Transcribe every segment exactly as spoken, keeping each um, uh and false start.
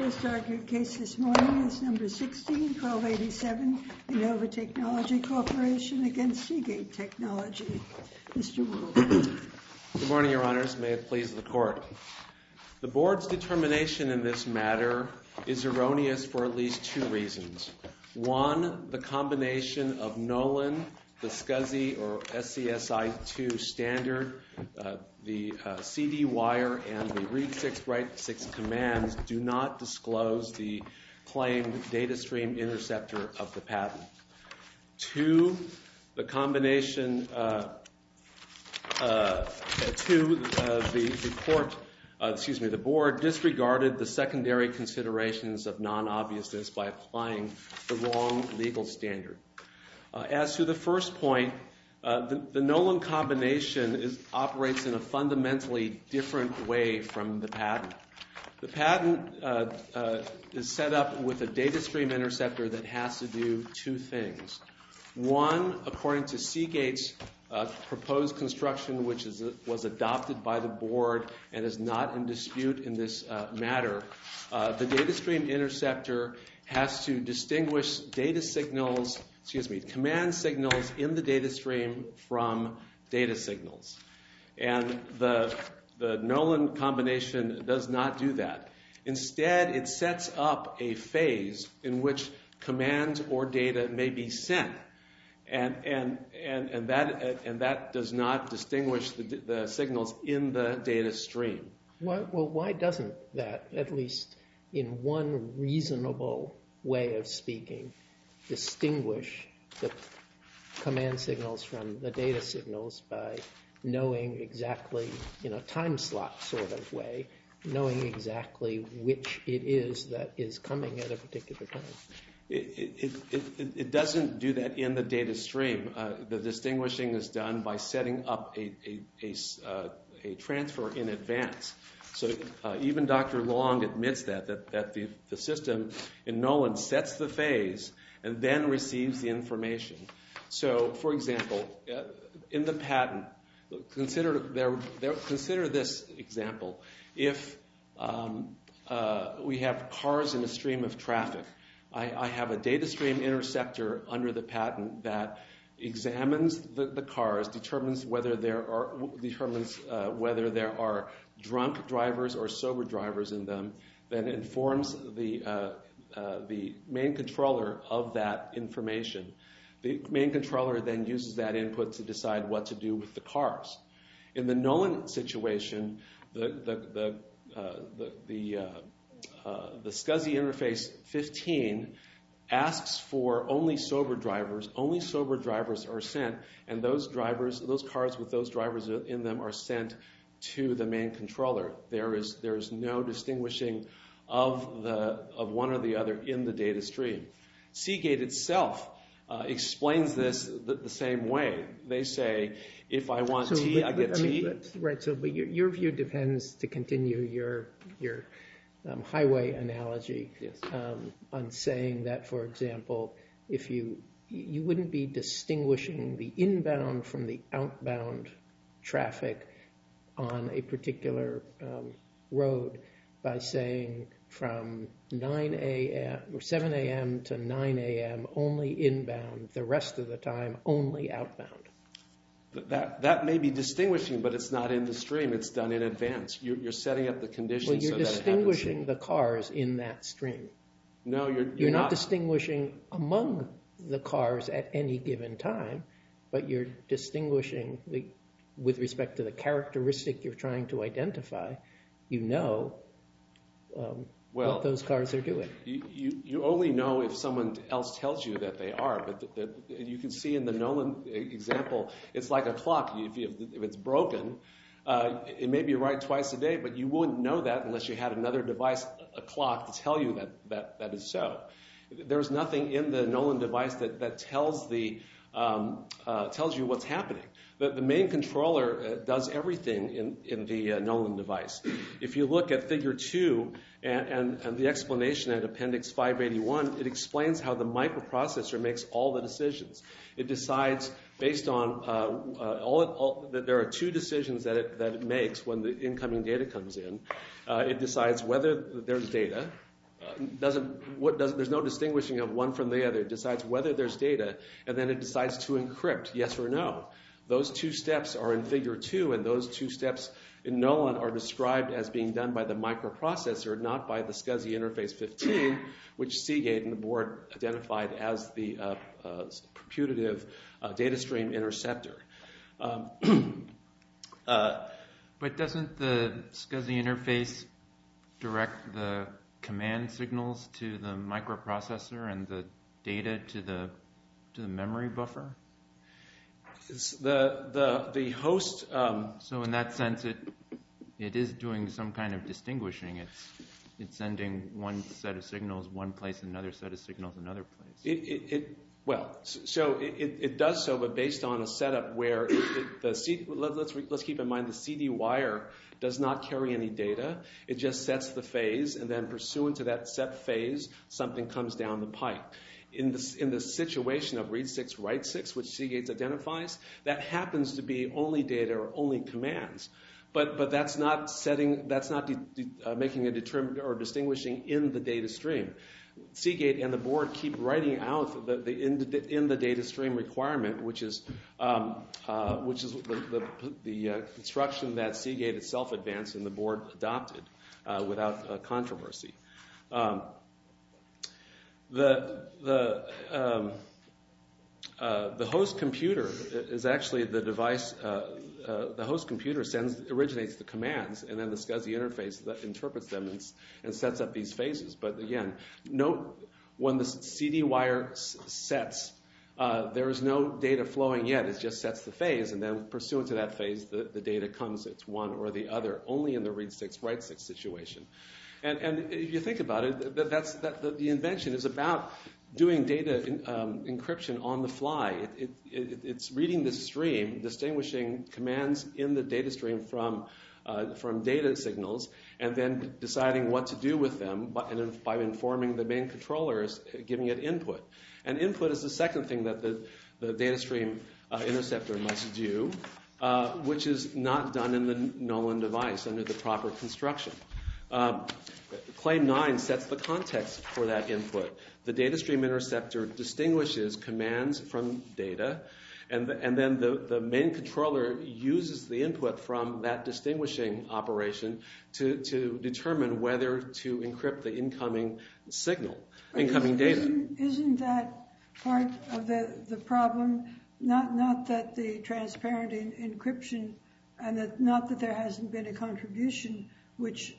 First argued case this morning is number sixteen twelve eighty-seven, Innova Technology Corporation against Seagate Technology. Mister Wu. Good morning, Your Honors. May it please the Court. The Board's determination in this matter is erroneous for at least two reasons. One, the combination of Nolan, the SCSI or S C S I two standard, uh, the uh, C D wire, and the read six, write six commands do not disclose the claimed data stream interceptor of the patent. Two, the combination, uh, uh, two, uh, the, the court, uh, excuse me, the Board disregarded the secondary considerations of non-obviousness by applying the wrong legal standard. Uh, as to the first point, uh, the, the Nolan combination is, operates in a fundamentally different way from the patent. The patent uh, uh, is set up with a data stream interceptor that has to do two things. One, according to Seagate's uh, proposed construction, which is, was adopted by the Board and is not in dispute in this uh, matter, uh, the data stream interceptor has to distinguish data signals excuse me, command signals in the data stream from data signals. And the, the Nolan combination does not do that. Instead, it sets up a phase in which commands or data may be sent. And, and, and, and, that, and that does not distinguish the, the signals in the data stream. Why, well, why doesn't that, at least in one reasonable way of speaking, distinguish the command signals from the data signals by knowing exactly, in a time slot sort of way, knowing exactly which it is that is coming at a particular time? It, it, it, it doesn't do that in the data stream. Uh, the distinguishing is done by setting up a, a, a, uh, a transfer in advance. So uh, even Doctor Long admits that, that, that the, the system in Nolan sets the phase and then receives the information. So, for example, uh, in the patent, consider, there, there, consider this example. If um, uh, we have cars in a stream of traffic, I, I have a data stream interceptor under the patent that examines the, the cars, determines whether there are determines uh, whether there are drunk drivers or sober drivers in them, then informs the uh, uh, the main controller of that information. The main controller then uses that input to decide what to do with the cars. In the Nolan situation, the the the uh, the the, uh, uh, the SCSI interface fifteen asks for only sober drivers. Only sober drivers are sent, and those drivers, those cars with those drivers in them, are sent to the main controller. There is there is no distinguishing of the of one or the other in the data stream. Seagate itself uh, explains this the, the same way. They say, if I want so, T, but, I get but, I mean, T. but, right. So, but your, your view depends, to continue your your um, highway analogy, Yes. um, on saying that, for example, if you you wouldn't be distinguishing the inbound from the outbound traffic on a particular um, road by saying from nine a.m. or seven a.m. to nine a.m. only inbound, the rest of the time only outbound. That that may be distinguishing, but it's not in the stream. It's done in advance. You're, you're setting up the conditions. Well, you're so that distinguishing the cars in that stream. No, you're you're, You're not not distinguishing among the cars at any given time, but you're distinguishing the, with respect to the characteristic you're trying to identify. You know um, well, what those cars are doing. You, you you only know if someone else tells you that they are. But the, the, you can see in the Nolan example, it's like a clock. If, you, if it's broken, uh, it may be right twice a day, but you wouldn't know that unless you had another device, a clock, to tell you that that, that is so. There's nothing in the Nolan device that, that tells the um, uh, tells you what's happening. The, the main controller uh, does everything in, in the uh, Nolan device. If you look at Figure two and, and, and the explanation at Appendix five eighty-one, it explains how the microprocessor makes all the decisions. It decides based on uh, uh, all, all that there are two decisions that it, that it makes when the incoming data comes in. Uh, it decides whether there's data, uh, doesn't, what doesn't, there's no distinguishing of one from the other. It decides whether there's data, and then it decides to encrypt, yes or no. Those two steps are in figure two, and those two steps in Nolan are described as being done by the microprocessor, not by the SCSI interface fifteen, which Seagate and the board identified as the uh, uh, putative uh, data stream interceptor. Um, uh, but doesn't the SCSI interface direct the command signals to the microprocessor and the data to the to the memory buffer? The the the host. Um, so in that sense, it it is doing some kind of distinguishing. It's it's sending one set of signals one place, and another set of signals another place. It, it, it well, so it, it does so, but based on a setup where it, it, the C, let, let's let's keep in mind the C D wire does not carry any data. It just sets the phase, and then pursuant to that set phase, something comes down the pipe. In the, in the situation of read six, write six, which Seagate identifies, that happens to be only data or only commands. But but that's not setting, that's not de, de, uh, making a determined or distinguishing in the data stream. Seagate and the board keep writing out the, the in, the in the data stream requirement, which is um, uh, which is the the, the uh, construction that Seagate itself advanced and the board adopted uh, without uh, controversy. Um, The the um, uh, the host computer is actually the device. Uh, uh, the host computer sends originates the commands, and then the SCSI interface that interprets them and, and sets up these phases. But again, note when the C D wire s- sets, uh, there is no data flowing yet. It just sets the phase, and then pursuant to that phase, the, the data comes. It's one or the other, only in the read six, write six situation. And, and if you think about it, that, that's, that, the, the invention is about doing data in, um, encryption on the fly. It, it, it, it's reading the stream, distinguishing commands in the data stream from, uh, from data signals, and then deciding what to do with them by, and by informing the main controllers, giving it input. And input is the second thing that the, the data stream uh, interceptor must do, uh, which is not done in the Nolan device under the proper construction. Um, Claim nine sets the context for that input. The data stream interceptor distinguishes commands from data, and, the, and then the, the main controller uses the input from that distinguishing operation to, to determine whether to encrypt the incoming signal, but incoming isn't, data. Isn't, isn't that part of the, the problem? Not, not that the transparent in, encryption, and that not that there hasn't been a contribution which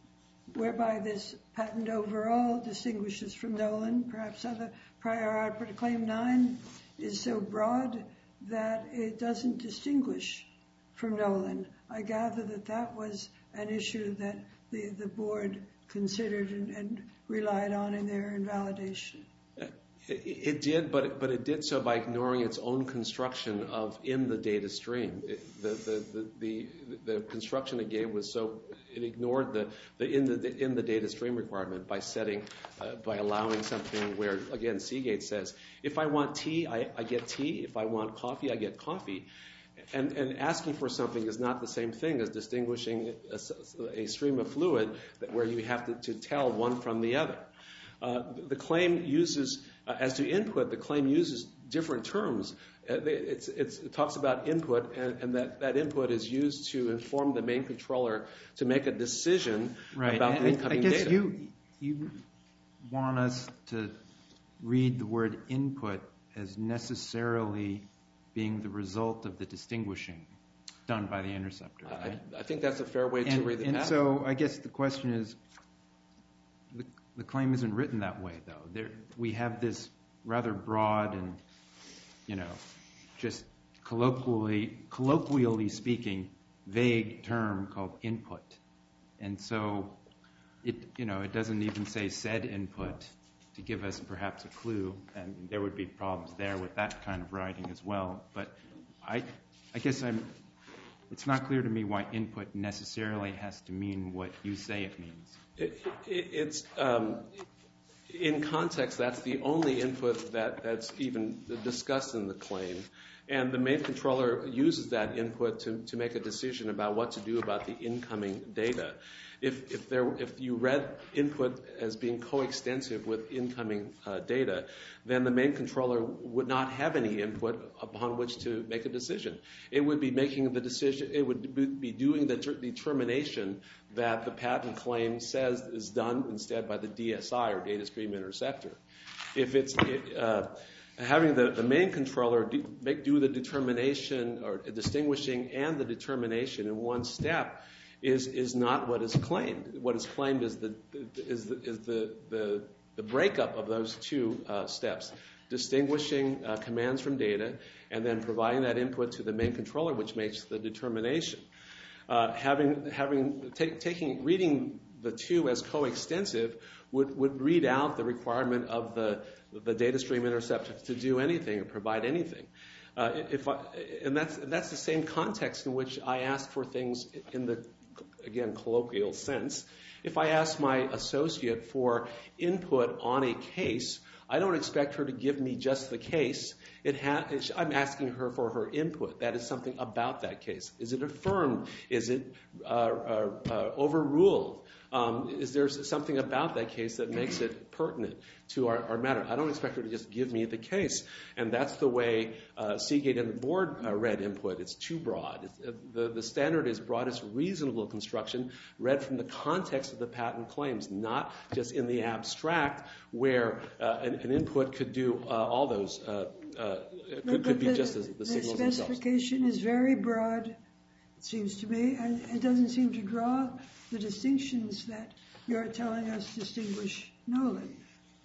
whereby this patent overall distinguishes from Nolan, perhaps other prior art, but Claim nine is so broad that it doesn't distinguish from Nolan. I gather that that was an issue that the, the board considered and, and relied on in their invalidation. It, it did, but it, but it did so by ignoring its own construction of in the data stream. It, the, the, the, the, the construction it gave was so it ignored the, the in the, the in the data stream requirement by setting uh, by allowing something where again Seagate says if I want tea I, I get tea, if I want coffee I get coffee. And, and asking for something is not the same thing as distinguishing a, a stream of fluid that, where you have to, to tell one from the other. Uh, the claim uses, uh, as to input, the claim uses different terms. Uh, it's, it's, it talks about input, and, and that, that input is used to inform the main controller to make a decision right. about and the incoming data. I guess data. You, you want us to read the word input as necessarily being the result of the distinguishing done by the interceptor, right? I, I think that's a fair way and, to read the and patent. so I guess the question is, the, the claim isn't written that way, though. There, we have this rather broad and, you know, just colloquially, colloquially speaking, vague term called input. And so it, you know, it doesn't even say said input to give us perhaps a clue, and there would be problems there with that kind of writing as well. But I, I guess I'm, it's not clear to me why input necessarily has to mean what you say it means. It, it, it's um, in context. That's the only input that, that's even discussed in the claim, and the main controller uses that input to, to make a decision about what to do about the incoming data. if if there if you read input as being coextensive with incoming uh, data, then the main controller would not have any input upon which to make a decision. It would be making the decision. It would be doing the determination that the patent claim says is done instead by the D S I, or data stream interceptor. If it's uh, having the, the main controller do, make, do the determination or distinguishing and the determination in one step is is not what is claimed. What is claimed is the is the is the the, the breakup of those two uh, steps, distinguishing uh, commands from data and then providing that input to the main controller, which makes the determination. Uh, having having take, taking reading the two as coextensive would would read out the requirement of the the data stream interceptor to do anything or provide anything. Uh, if I, and that's that's the same context in which I ask for things in the, again, colloquial sense. If I ask my associate for input on a case, I don't expect her to give me just the case. It ha- I'm asking her for her input. That is something about that case. Is it affirmed? Is it uh, uh, uh, overruled? Um, is there something about that case that makes it pertinent to our, our matter? I don't expect her to just give me the case. And that's the way uh, Seagate and the board uh, read input. It's too broad. It's, uh, the, the standard is broadest reasonable construction read from the context of the patent claims, not just in the abstract where uh, an, an input could do uh, all those, uh, uh, could, could be the, just as the, the signals themselves. The specification is very broad, it seems to me, and it doesn't seem to draw the distinctions that you're telling us distinguish Nolan.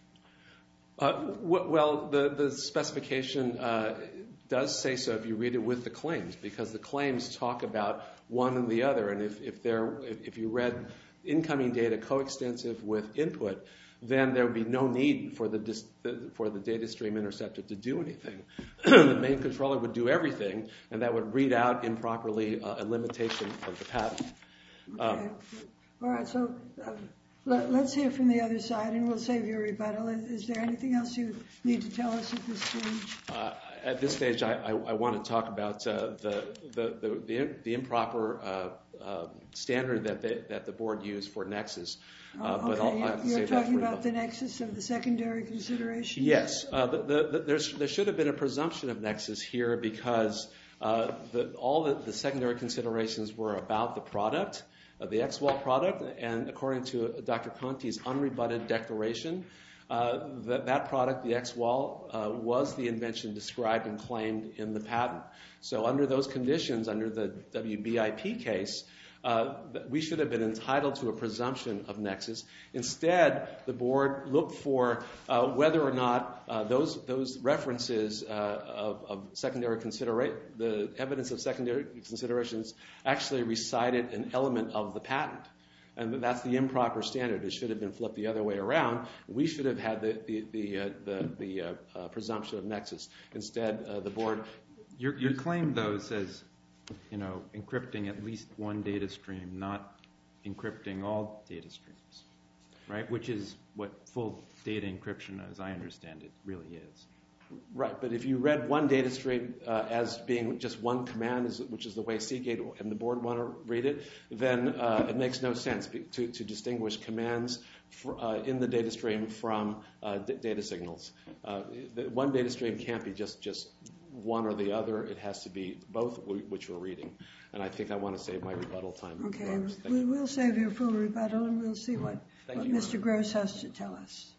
Uh, w- well, the, the specification uh, does say so if you read it with the claims, because the claims talk about one and the other. And if, if, there, if, if you read incoming data coextensive with input, then there would be no need for the, dis- the for the data stream interceptor to do anything. The main controller would do everything, and that would read out improperly uh, a limitation of the patent. Okay. Um, All right, so uh, let, let's hear from the other side, and we'll save your rebuttal. Is, is there anything else you need to tell us at this stage? Uh, at this stage, I, I, I want to talk about uh, the, the, the, the, the improper uh, uh, standard that, they, that the board used for Nexus. Uh, Oh, but I'll, okay, I'll have to you're save that talking for about the nexus of the secondary consideration? Yes, uh, the, the, the, there's, there should have been a presumption of Nexus here because uh, the, all the, the secondary considerations were about the product, uh, the X W A L product, and according to Doctor Conti's unrebutted declaration, uh, that, that product, the X W A L, uh, was the invention described and claimed in the patent. So under those conditions, under the W B I P case, Uh, we should have been entitled to a presumption of Nexus. Instead, the board looked for uh, whether or not uh, those those references uh, of, of secondary consideration, the evidence of secondary considerations, actually recited an element of the patent. And that's the improper standard. It should have been flipped the other way around. We should have had the the the, uh, the, the uh, uh, presumption of Nexus. Instead, uh, the board. Your, your claim, though, says, you know, encrypting at least one data stream, not encrypting all data streams, right? Which is what full data encryption, as I understand it, really is. Right, but if you read one data stream uh, as being just one command, which is the way Seagate and the board want to read it, then uh, it makes no sense to, to distinguish commands for, uh, in the data stream from uh, d- data signals. Uh, the, one data stream can't be just, just one or the other. It has to be both, which we're reading. And I think I want to save my rebuttal time. Okay, we, we'll save your full rebuttal, and we'll see what, what you, Mister Gross has to tell us.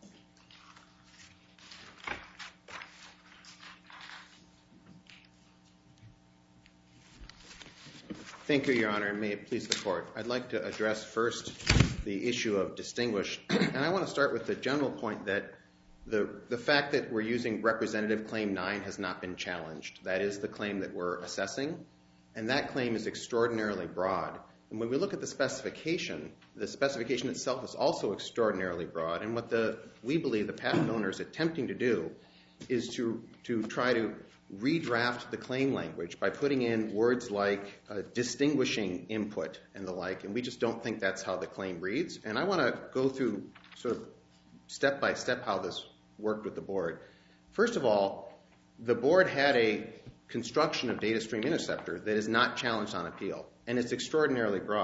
Thank you, Your Honor, and may it please the Court. I'd like to address first the issue of distinguish. And I want to start with the general point that the, the fact that we're using representative claim nine has not been challenged. That is the claim that we're assessing, and that claim is extraordinarily broad. And when we look at the specification, the specification itself is also extraordinarily broad, and what the we believe the patent owner is attempting to do is to, to try to redraft the claim language by putting in words like uh, distinguishing input and the like, and we just don't think that's how the claim reads. And I want to go through sort of step by step how this worked with the board. First of all, the board had a construction of data stream interceptor that is not challenged on appeal, and it's extraordinarily broad.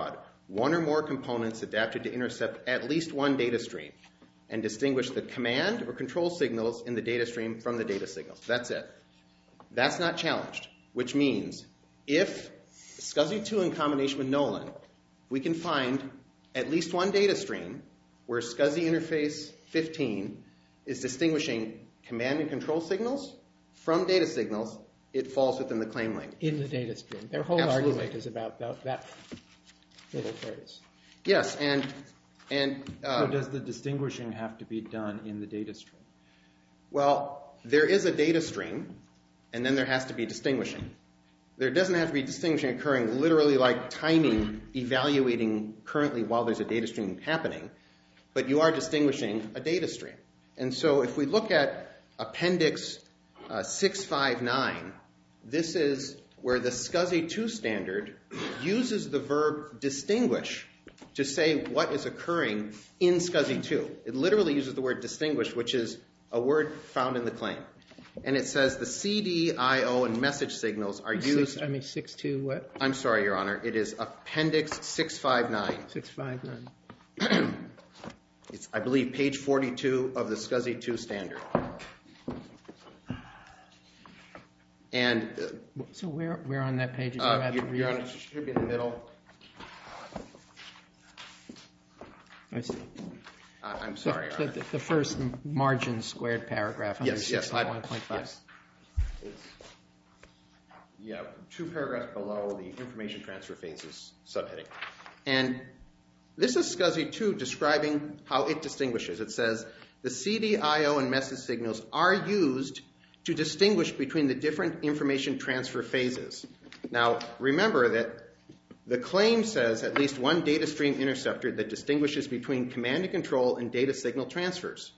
one or more components adapted to intercept at least one data stream and distinguish the command or control signals in the data stream from the data signals. That's it. That's not challenged, which means if SCSI two in combination with Nolan, we can find at least one data stream where SCSI interface fifteen is distinguishing command and control signals from data signals, it falls within the claim length. In the data stream. Their whole Absolutely. argument is about that, that little phrase. Yes, and... and uh, so does the distinguishing have to be done in the data stream? Well, there is a data stream, and then there has to be distinguishing. There doesn't have to be distinguishing occurring literally like timing, evaluating currently while there's a data stream happening, but you are distinguishing a data stream. And so if we look at Appendix uh, six five nine, this is where the SCSI two standard uses the verb distinguish to say what is occurring in SCSI two. It literally uses the word distinguish, which is a word found in the claim. And it says the C D, I O, and message signals are used... Six, I mean, six two what? I'm sorry, Your Honor. It is Appendix six five nine. six five nine. It's, I believe, page forty-two of the SCSI two standard. And... Uh, so where, where on that page? uh, Your, Your Honor, it should be in the middle. I see. Uh, I'm sorry, the, Your Honor. the, the first margin squared paragraph under Yes, yes. six point one point five. Yes. It's, yeah, two paragraphs below the information transfer phases subheading. And this is SCSI two describing how it distinguishes. It says, the C D, I O, and message signals are used to distinguish between the different information transfer phases. Now, remember that the claim says at least one data stream interceptor that distinguishes between command and control and data signal transfers.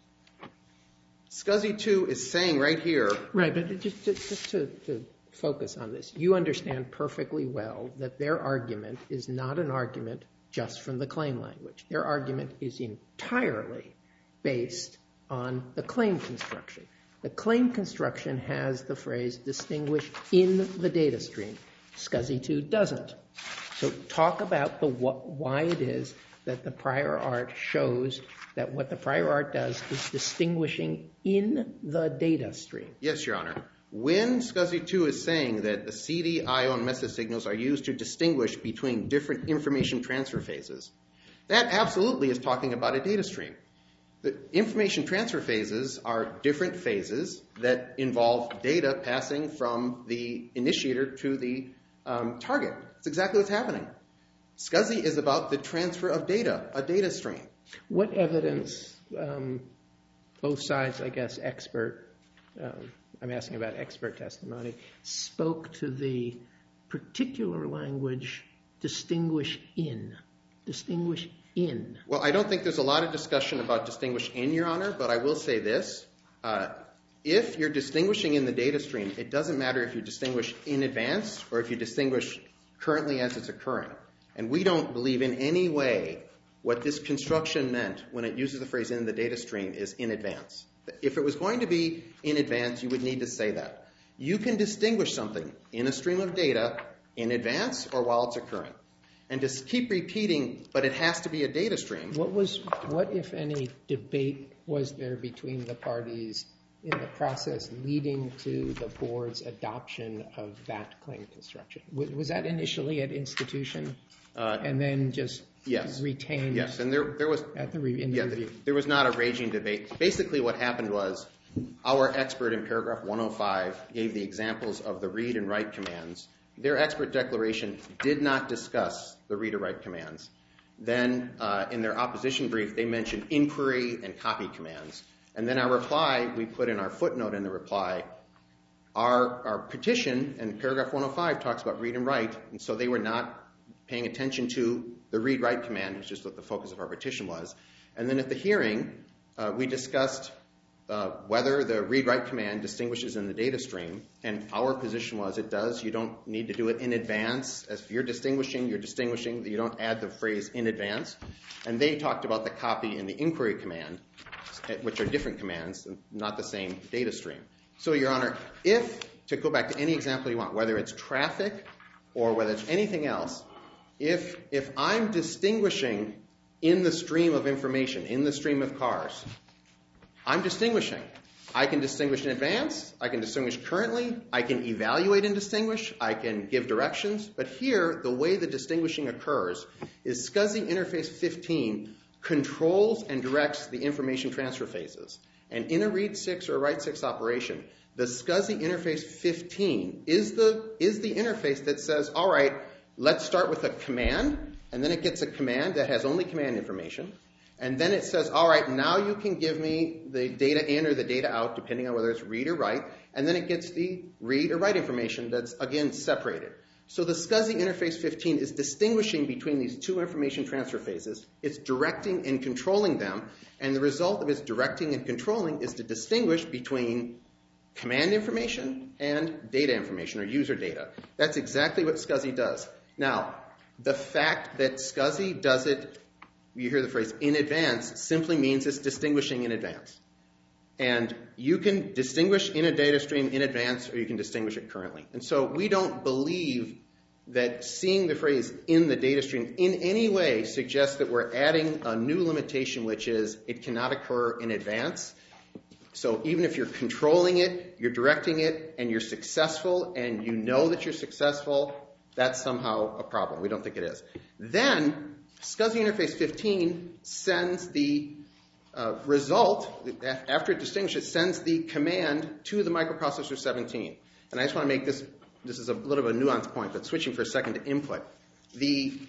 SCSI two is saying right here... Right, but just, just, just to, to focus on this, you understand perfectly well that their argument is not an argument just from the claim language. Their argument is entirely based on the claim construction. The claim construction has the phrase distinguish in the data stream. SCSI two doesn't. So talk about the why it is that the prior art shows that what the prior art does is distinguishing in the data stream. Yes, Your Honor. When SCSI two is saying that the C D, I O, and message signals are used to distinguish between different information transfer phases, that absolutely is talking about a data stream. The information transfer phases are different phases that involve data passing from the initiator to the um, target. That's exactly what's happening. SCSI is about the transfer of data, a data stream. What evidence, um, both sides, I guess, expert, um, I'm asking about expert testimony, spoke to the particular language distinguish in, distinguish in? Well, I don't think there's a lot of discussion about distinguish in, Your Honor, but I will say this. Uh, if you're distinguishing in the data stream, it doesn't matter if you distinguish in advance or if you distinguish currently as it's occurring. And we don't believe in any way what this construction meant when it uses the phrase in the data stream is in advance. If it was going to be in advance, you would need to say that. You can distinguish something in a stream of data in advance or while it's occurring. And just keep repeating, but it has to be a data stream. What was, what if any debate was there between the parties in the process leading to the board's adoption of that claim construction? Was, was that initially at institution uh, and then just yes. retained? Yes, and there, there was at the, re, in the yeah, review? There was not a raging debate. Basically, what happened was our expert in paragraph one oh five gave the examples of the read and write commands. Their expert declaration did not discuss the read or write commands. Then, uh, in their opposition brief, they mentioned inquiry and copy commands. And then our reply, we put in our footnote in the reply, our, our petition in paragraph one oh five talks about read and write, and so they were not paying attention to the read-write command, which is what the focus of our petition was. And then at the hearing, uh, we discussed uh, whether the read-write command distinguishes in the data stream, and our position was it does. You don't need to do it in advance. As if you're distinguishing, you're distinguishing. You don't add the phrase in advance. And they talked about the copy and the inquiry command, which are different commands, not the same data stream. So, Your Honor, if, to go back to any example you want, whether it's traffic or whether it's anything else, if, if I'm distinguishing in the stream of information, in the stream of cars, I'm distinguishing. I can distinguish in advance. I can distinguish currently. I can evaluate and distinguish. I can give directions. But here, the way the distinguishing occurs is SCSI interface fifteen controls and directs the information transfer phases. And in a read six or a write six operation, the SCSI interface fifteen is the, is the interface that says, all right, let's start with a command, and then it gets a command that has only command information. And then it says, all right, now you can give me the data in or the data out, depending on whether it's read or write. And then it gets the read or write information that's, again, separated. So the SCSI interface fifteen is distinguishing between these two information transfer phases. It's directing and controlling them. And the result of its directing and controlling is to distinguish between command information and data information or user data. That's exactly what SCSI does. Now, the fact that SCSI does it, you hear the phrase in advance, simply means it's distinguishing in advance. And you can distinguish in a data stream in advance, or you can distinguish it currently. And so we don't believe that seeing the phrase in the data stream in any way suggests that we're adding a new limitation, which is it cannot occur in advance. So even if you're controlling it, you're directing it, and you're successful, and you know that you're successful, that's somehow a problem. We don't think it is. Then SCSI interface fifteen sends the uh, result, after it distinguishes, it sends the command to the microprocessor seventeen. And I just want to make this, this is a little bit of a nuanced point, but switching for a second to input. The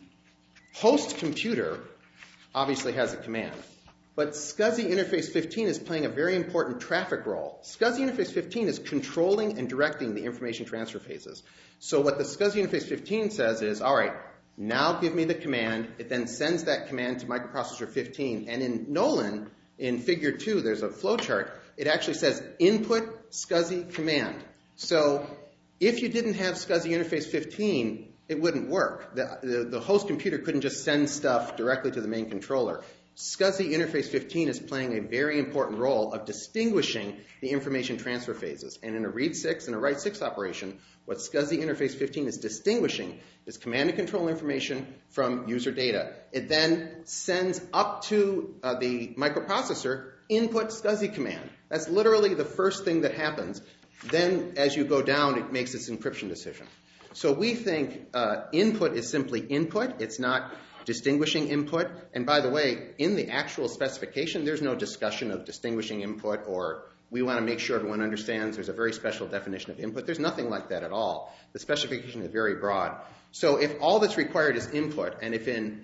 host computer obviously has a command, but SCSI interface fifteen is playing a very important traffic role. SCSI interface fifteen is controlling and directing the information transfer phases. So what the SCSI interface fifteen says is, all right, now give me the command. It then sends that command to microprocessor fifteen. And in Nolan, in figure two, there's a flowchart. It actually says input SCSI command. So if you didn't have SCSI interface fifteen, it wouldn't work. The, the, the host computer couldn't just send stuff directly to the main controller. SCSI interface fifteen is playing a very important role of distinguishing the information transfer phases. And in a read six and a write six operation, what SCSI interface fifteen is distinguishing is command and control information from user data. It then sends up to uh, the microprocessor input SCSI command. That's literally the first thing that happens. Then as you go down, it makes its encryption decision. So we think uh, input is simply input. It's not distinguishing input. And by the way, in the actual specification, there's no discussion of distinguishing input, or we want to make sure everyone understands there's a very special definition of input. There's nothing like that at all. The specification is very broad. So if all that's required is input, and if in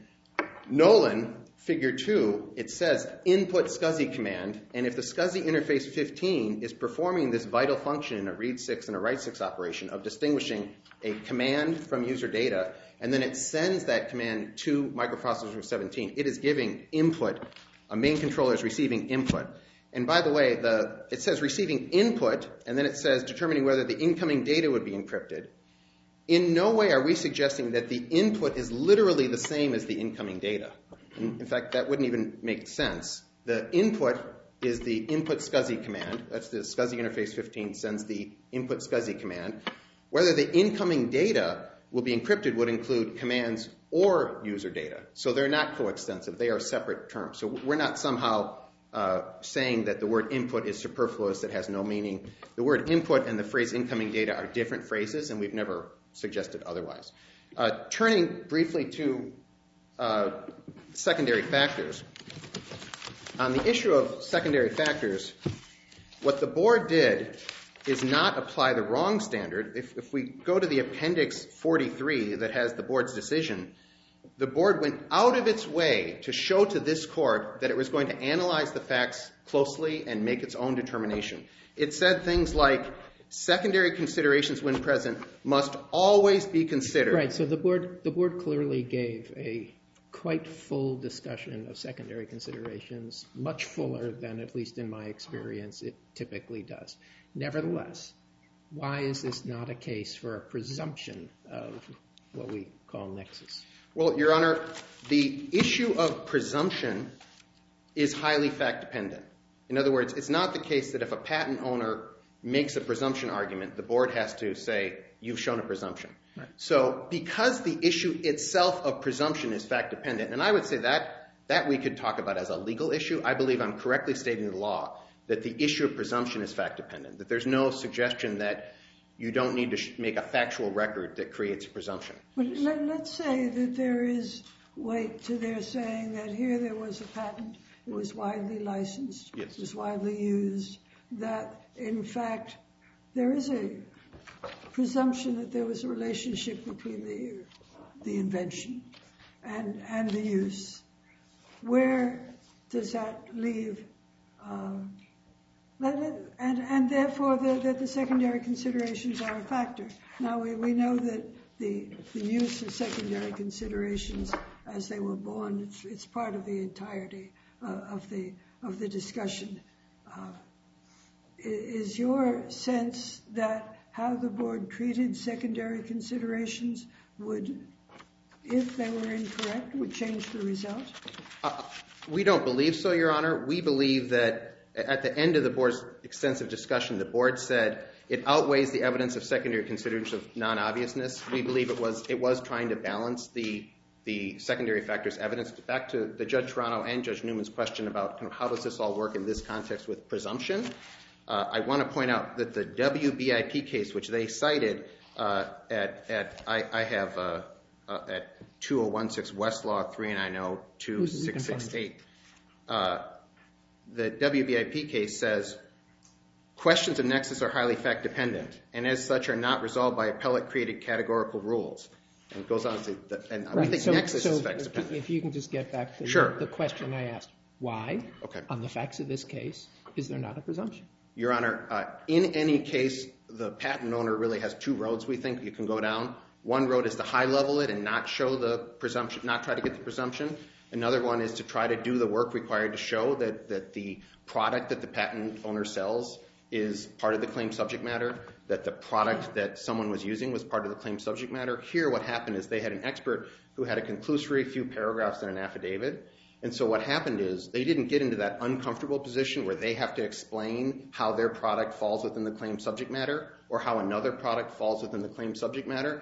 Nolan, figure two, it says input SCSI command, and if the SCSI interface fifteen is performing this vital function in a read six and a write six operation of distinguishing a command from user data, and then it sends that command to microprocessor seventeen, it is giving input. A main controller is receiving input. And by the way, the, it says receiving input, and then it says determining whether the incoming data would be encrypted. In no way are we suggesting that the input is literally the same as the incoming data. In, in fact, that wouldn't even make sense. The input is the input SCSI command. That's the SCSI interface fifteen sends the input SCSI command. Whether the incoming data will be encrypted would include commands or user data. So they're not coextensive. They are separate terms. So we're not somehow uh, saying that the word input is superfluous, that has no meaning. The word input and the phrase incoming data are different phrases, and we've never suggested otherwise. Uh, turning briefly to uh, secondary factors. On the issue of secondary factors, what the board did is not apply the wrong standard. If, if we go to the appendix forty-three that has the board's decision, the board went out of its way to show to this court that it was going to analyze the facts closely and make its own determination. It said things like, secondary considerations when present must always be considered. Right, so the board, the board clearly gave a quite full discussion of secondary considerations, much fuller than, at least in my experience, it typically does. Nevertheless, why is this not a case for a presumption of what we call nexus? Well, Your Honor, the issue of presumption is highly fact-dependent. In other words, it's not the case that if a patent owner makes a presumption argument, the board has to say, you've shown a presumption. Right. So because the issue itself of presumption is fact-dependent, and I would say that that we could talk about as a legal issue, I believe I'm correctly stating the law that the issue of presumption is fact-dependent, that there's no suggestion that you don't need to sh- make a factual record that creates a presumption. But let, let's say that there is weight to their saying that here there was a patent, it was widely licensed, Yes. it was widely used, that in fact there is a presumption that there was a relationship between the the invention and and the use. Where does that leave? Uh, and and therefore the, that the secondary considerations are a factor. Now we, we know that the the use of secondary considerations as they were born, it's, it's part of the entirety uh, of the of the discussion. Uh, is your sense that how the board treated secondary considerations would, if they were incorrect, would change the result? Uh, we don't believe so, Your Honor. We believe that at the end of the board's extensive discussion, the board said it outweighs the evidence of secondary considerations of non-obviousness. We believe it was it was trying to balance the the secondary factors evidence. Back to the Judge Toronto and Judge Newman's question about kind of how does this all work in this context with presumption. Uh, I want to point out that the W B I P case, which they cited uh, at at I, I have uh, uh, at two oh one six Westlaw three nine zero two six six eight. Uh, the W B I P case says questions of nexus are highly fact dependent and as such are not resolved by appellate created categorical rules. And it goes on to the, and Right. we think so, nexus so is fact dependent. If you can just get back to Sure. the, the question I asked, why, Okay. on the facts of this case, is there not a presumption? Your Honor, uh, in any case, the patent owner really has two roads we think you can go down. One road is to high level it and not show the presumption, not try to get the presumption. Another one is to try to do the work required to show that, that the product that the patent owner sells is part of the claim subject matter, that the product that someone was using was part of the claim subject matter. Here what happened is they had an expert who had a conclusory few paragraphs in an affidavit. And so what happened is they didn't get into that uncomfortable position where they have to explain how their product falls within the claim subject matter or how another product falls within the claim subject matter.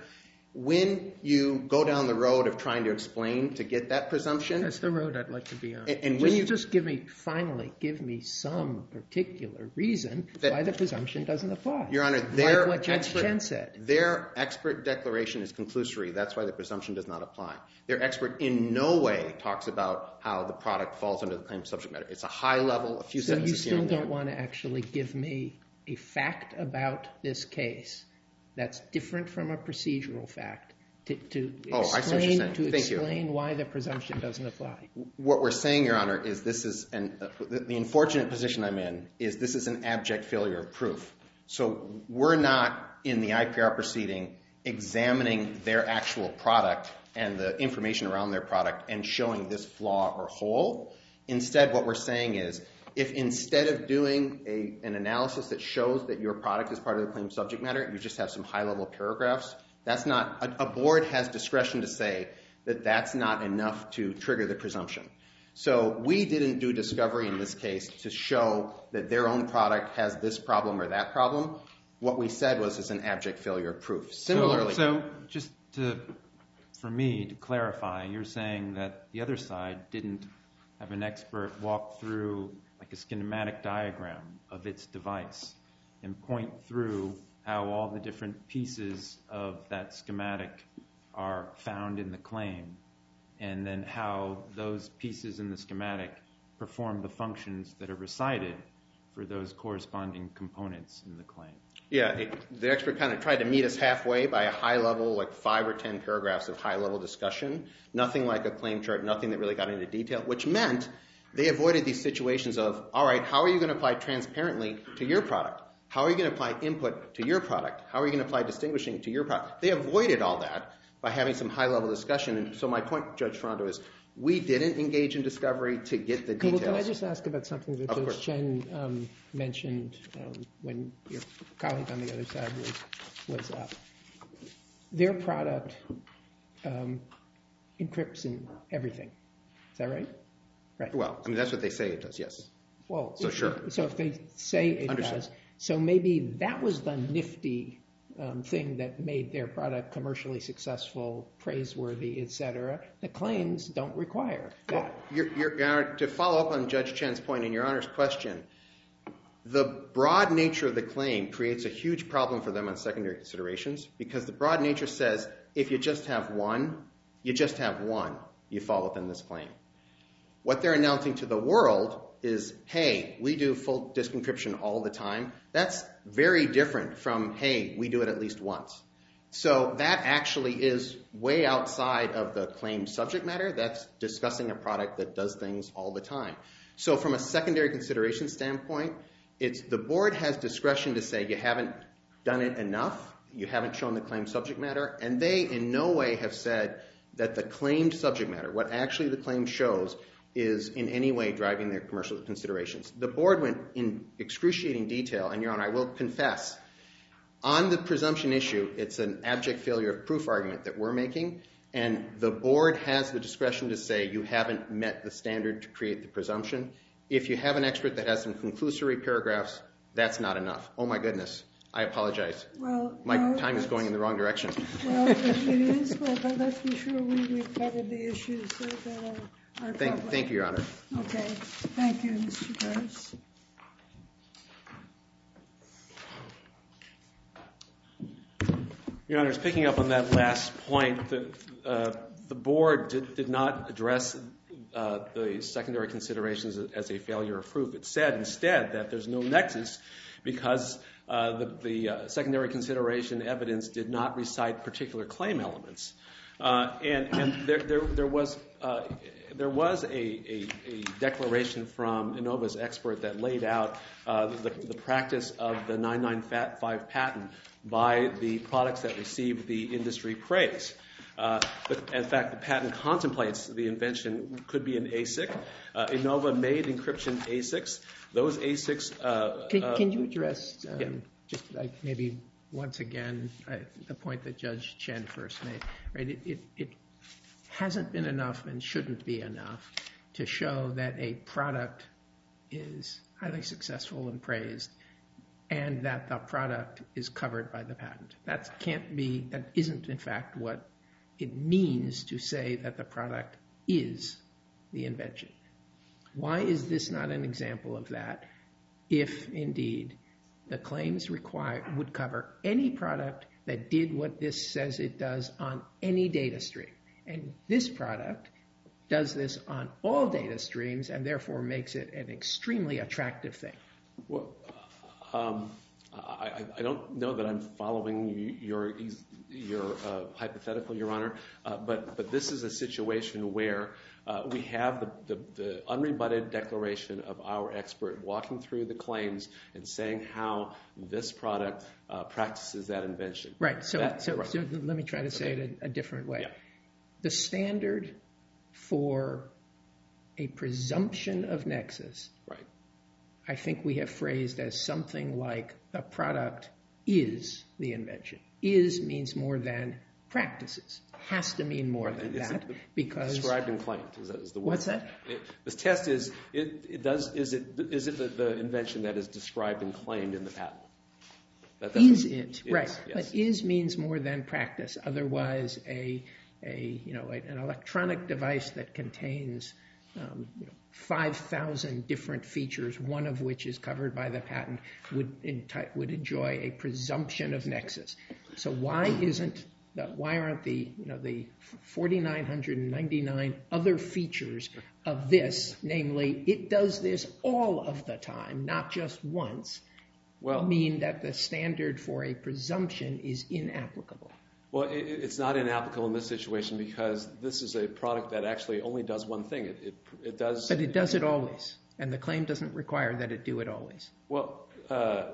When you go down the road of trying to explain to get that presumption. That's the road I'd like to be on. And, and just, when you just give me, finally, give me some particular reason that, why the presumption doesn't apply. Your Honor, their, like what Judge expert, Chen said. Their expert declaration is conclusory. That's why the presumption does not apply. Their expert in no way talks about how the product falls under the claim subject matter. It's a high level, a few so sentences here you and still there. don't want to actually give me a fact about this case that's different from a procedural fact to, to Oh, I see what you're explain, saying. to Thank you. explain why the presumption doesn't apply. What we're saying, Your Honor, is this is an, uh, the, the unfortunate position I'm in is this is an abject failure of proof. So we're not in the I P R proceeding examining their actual product and the information around their product and showing this flaw or hole. Instead, what we're saying is if instead of doing a, an analysis that shows that your product is part of the claim subject matter, you just have some high-level paragraphs, that's not, a, a board has discretion to say that that's not enough to trigger the presumption. So we didn't do discovery in this case to show that their own product has this problem or that problem. What we said was it's an abject failure of proof. Similarly, So, so just to, for me, to clarify, you're saying that the other side didn't have an expert walk through like a schematic diagram of its device and point through how all the different pieces of that schematic are found in the claim and then how those pieces in the schematic perform the functions that are recited for those corresponding components in the claim. Yeah, it, the expert kind of tried to meet us halfway by a high level, like five or ten paragraphs of high level discussion. Nothing like a claim chart, nothing that really got into detail, which meant they avoided these situations of, all right, how are you going to apply transparently to your product? How are you going to apply input to your product? How are you going to apply distinguishing to your product? They avoided all that by having some high level discussion. And so my point, Judge Toronto, is we didn't engage in discovery to get the details. Well, can I just ask about something that Of Judge course. Chen um, mentioned um, when your colleague on the other side was, was up? Their product um, encrypts in everything. Is that right? Right. Well, I mean, that's what they say it does, yes. Well, So if- sure. So if they say it Understood. does, so maybe that was the nifty um, thing that made their product commercially successful, praiseworthy, et cetera. The claims don't require that. Well, your, your, your Honor, to follow up on Judge Chen's point and Your Honor's question, the broad nature of the claim creates a huge problem for them on secondary considerations because the broad nature says if you just have one, you just have one, you fall within this claim. What they're announcing to the world is, hey, we do full disk encryption all the time. That's very different from, hey, we do it at least once. So that actually is way outside of the claim subject matter. That's discussing a product that does things all the time. So from a secondary consideration standpoint, it's the board has discretion to say you haven't done it enough, you haven't shown the claim subject matter, and they in no way have said that the claimed subject matter, what actually the claim shows, is in any way driving their commercial considerations. The board went in excruciating detail, and Your Honor, I will confess, on the presumption issue, it's an abject failure of proof argument that we're making, and the board has the discretion to say you haven't met the standard to create the presumption. If you have an expert that has some conclusory paragraphs, that's not enough. Oh my goodness, I apologize. Well, my no, time is going in the wrong direction. Well, it is, well, but let's be sure we, we've covered the issues that are, are thank, thank you, Your Honor. Okay, thank you, Mister Gross. Your Honor, picking up on that last point, the, uh, the board did, did not address uh, the secondary considerations as a failure of proof. It said instead that there's no nexus because uh, the, the uh, secondary consideration evidence did not recite particular claim elements. Uh, and and there, there, there was uh, there was a, a, a declaration from Innova's expert that laid out uh, the, the practice of the nine ninety-five patent by the products that received the industry praise. Uh, but in fact, the patent contemplates the invention could be an A S I C. Uh, Innova made encryption A S I Cs. Those A S I Cs. Uh, can, uh, can you address um, yeah. just like maybe once again uh, the point that Judge Chen first made? Right, it, it it hasn't been enough and shouldn't be enough to show that a product is highly successful and praised, and that the product is covered by the patent. That can't be. That isn't in fact what it means to say that the product is the invention. Why is this not an example of that if, indeed, the claims require would cover any product that did what this says it does on any data stream? And this product does this on all data streams and therefore makes it an extremely attractive thing. Well, um, I, I don't know that I'm following your your uh, hypothetical, Your Honor, uh, but but this is a situation where uh, we have the, the, the unrebutted declaration of our expert walking through the claims and saying how this product uh, practices that invention. Right. So, that, so, right. so let me try to say it a, a different way. Yeah. The standard for a presumption of nexus, Right. I think we have phrased as something like the product is the invention. Is means more than practices. Has to mean more than It's that a, because described and claimed is, that, is the word. What's that? It, this test is it, it does is it is it the, the invention that is described and claimed in the patent? That, is it is, right? Yes. But is means more than practice. Otherwise, a a you know an electronic device that contains um, you know, five thousand different features, one of which is covered by the patent, would enti- would enjoy a presumption of nexus. So why isn't the, why aren't the you know the four thousand nine hundred ninety-nine other features of this, namely it does this all of the time, not just once, well, mean that the standard for a presumption is inapplicable? Well, it, it's not inapplicable in this situation because this is a product that actually only does one thing. It, it, it does. But it does it always, and the claim doesn't require that it do it always. Well, uh,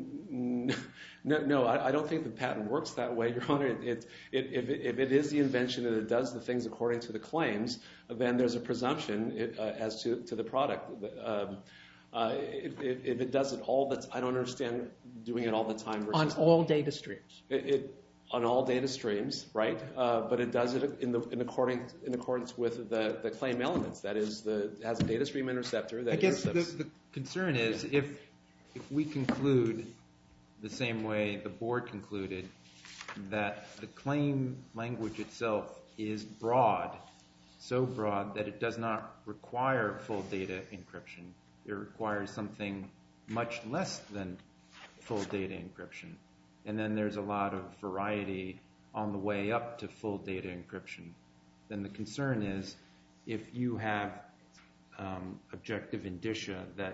n- no, no, I, I don't think the patent works that way, Your Honor. It, it, it, if, it, if it is the invention and it does the things according to the claims, then there's a presumption uh, as to, to the product. Um, uh, if, if, if it does it all, that's I don't understand doing it all the time. On all data streams. It, it on all data streams, right? Uh, but it does it in the in accordance in accordance with the, the claim elements. That is, the it has a data stream interceptor. That I guess the, intercepts. the concern is if if we conclude the same way the board concluded that the claim language itself is broad, so broad that it does not require full data encryption. It requires something much less than full data encryption. And then there's a lot of variety on the way up to full data encryption. Then the concern is if you have um, objective indicia that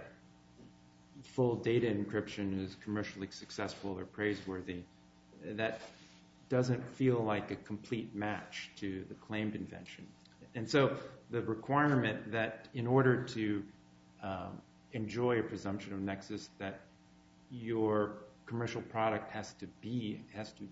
full data encryption is commercially successful or praiseworthy, that doesn't feel like a complete match to the claimed invention. And so the requirement that in order to um, enjoy a presumption of nexus, that your commercial product has to be, has to,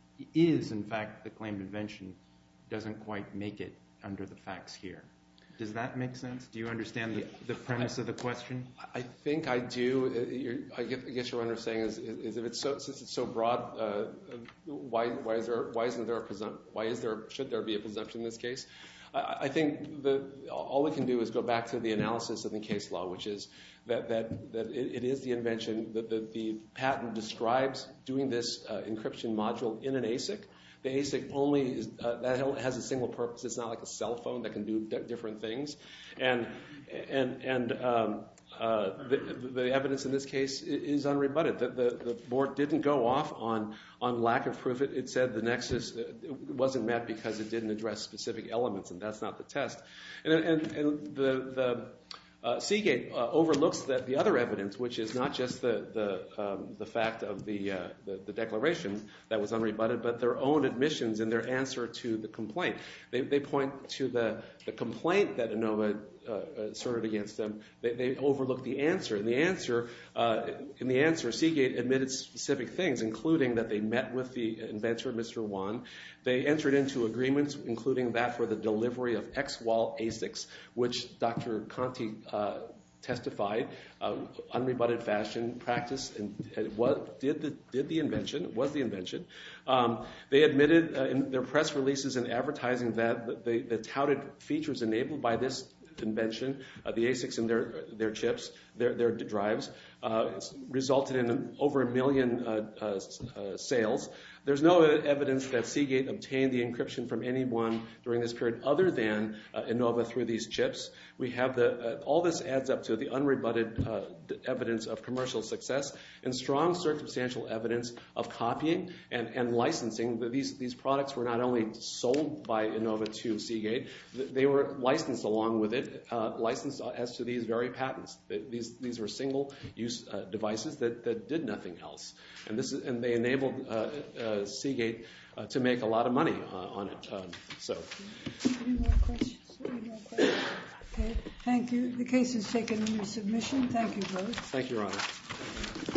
is in fact the claimed invention, doesn't quite make it under the facts here. Does that make sense? Do you understand the, the premise of the question? I think I do. You're, I guess your understanding is, is if it's so, since it's so broad, uh, why, why is there, why isn't there a presump, why is there, should there be a presumption in this case? I, I think the, all we can do is go back to the analysis of the case law, which is that, that, that it, it is the invention, that the, the patent describes doing this uh, encryption module in an A S I C. The A S I C only is, uh, that has a single purpose. It's not like a cell phone that can do d- different things. And, and, and um, uh, the, the evidence in this case is unrebutted. The, the, the board didn't go off on, on lack of proof. It, it said the nexus wasn't met because it didn't address specific elements, and that's not the test. And, and, and the, the Uh, Seagate uh, overlooks that the other evidence, which is not just the the, um, the fact of the, uh, the the declaration that was unrebutted, but their own admissions in their answer to the complaint. They they point to the the complaint that Innova uh, asserted against them. They, they overlook the answer. In the answer, uh, in the answer, Seagate admitted specific things, including that they met with the inventor, Mister Wan. They entered into agreements, including that for the delivery of X-Wall A S I Cs, which Doctor Conti uh, testified, uh, unrebutted fashion practice, and uh, what did the did the invention was the invention. Um, they admitted uh, in their press releases and advertising that the, the touted features enabled by this invention, uh, the A S I Cs and their their chips, their their drives, uh, resulted in over a million uh, uh, uh, sales. There's no evidence that Seagate obtained the encryption from anyone during this period other than uh, Innova through these chips. We have the uh, all this adds up to the unrebutted uh, evidence of commercial success and strong circumstantial evidence of copying and, and licensing. These these products were not only sold by Innova to Seagate, they were licensed along with it, uh, licensed as to these very patents. These these were single-use uh, devices that, that did nothing else, and this is, and they enabled uh, uh, Seagate uh, to make a lot of money uh, on it. Um, so, any more questions? Any more questions? Okay, thank you. The case is taken under submission. Thank you both. Thank you, Your Honor.